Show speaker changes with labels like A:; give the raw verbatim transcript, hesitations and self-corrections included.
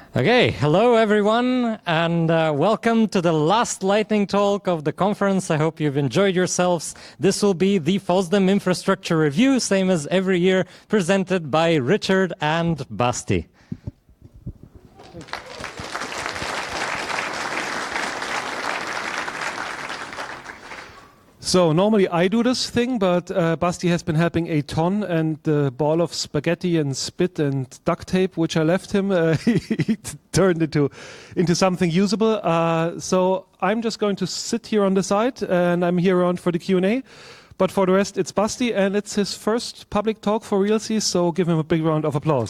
A: Okay, hello everyone, and uh, welcome to the last lightning talk of the conference. I hope you've enjoyed yourselves. This will be the FOSDEM Infrastructure Review, same as every year, presented by Richard and Basti.
B: So normally I do this thing, but uh, Basti has been helping a ton, and the ball of spaghetti and spit and duct tape which I left him, uh, he turned into into something usable. Uh, so I'm just going to sit here on the side, and I'm here around for the Q and A. But for the rest, it's Basti, and it's his first public talk for Realsys, so give him a big round of applause.